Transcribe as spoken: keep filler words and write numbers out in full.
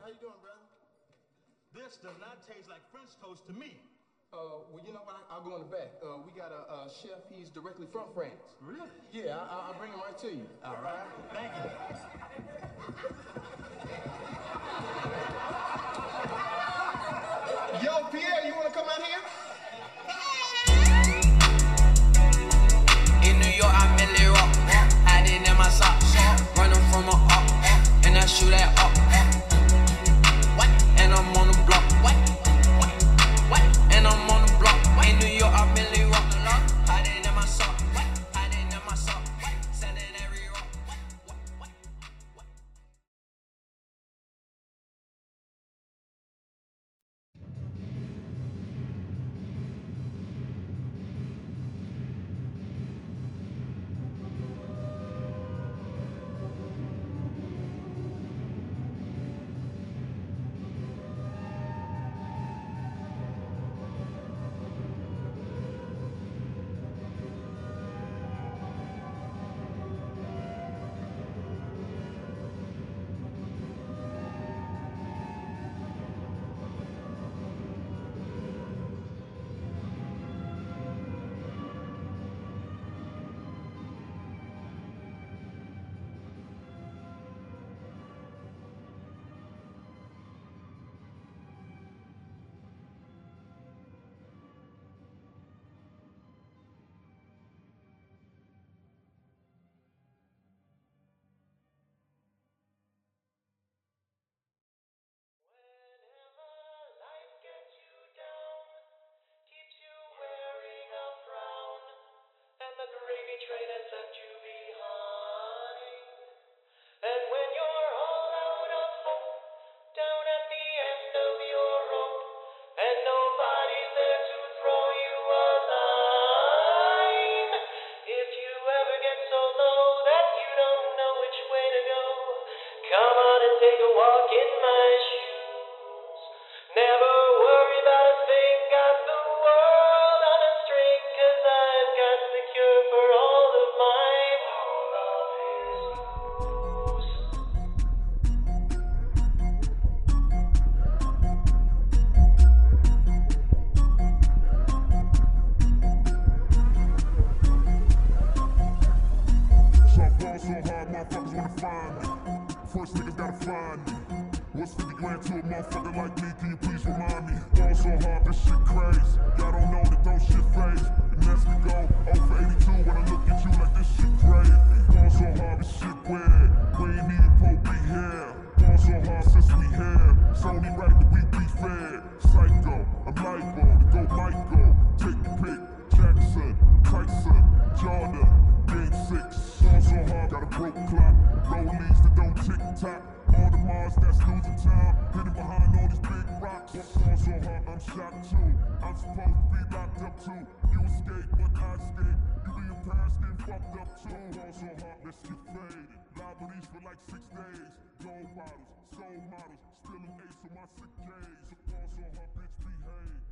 How you doing, brother? This does not taste like French toast to me. Uh, well, you know what? I, I'll go in the back. Uh, we got a, a chef. He's directly from France. Really? Yeah, I, I'll bring him right to you. All right. Thank you. Yo, Pierre, you want to come out here? In New York, I'm in Lil Rock, hiding in my socks, running from a up, and I shoot at up. What? And I'm on the block. What? What? What? And I'm on the block. In New York, I'm in Lil Rock, hiding in my sock. What? Hiding in my sock. Sending every rock. What? What? What? The gravy train has left you behind. And when you're all out of hope, down at the end of your rope, and nobody's there to throw you a line, if you ever get so low that you don't know which way to go, come on and take a walk in my shoes. Never worry about a thing, got the world on a string, 'cause I've got the cure for all of my blues. So I ball so hard, motherfuckers wanna find me. First niggas gotta find me. What's fifty grand to a motherfucker like me? Can you please remind me? Ball so hard, this shit crazy. Y'all don't know that don't shit phase. And that's to go oh for eighty-two when I look at you like this shit crazy. Ball so hard, this shit weird. We ain't even Pope be here. Ball so hard since we here. It's only right that we be fair. Psycho, I'm lipo, to go Michael. Take the pick, Jackson, Tyson, Jordan, game six. Ball so hard, got a broke clock. Rollies that don't tick tock. All the Mars that's losing time, hidden behind all these big rocks. Ball so hard, I'm shocked too. I'm supposed to be locked up too. You escape, but I escape. You be in Paris, getting fucked up too. Ball so hard, let's get faded. Libraries for like six days. Gold bottles, soul models, still an ace on my sick days. Ball so hard, bitch, behave.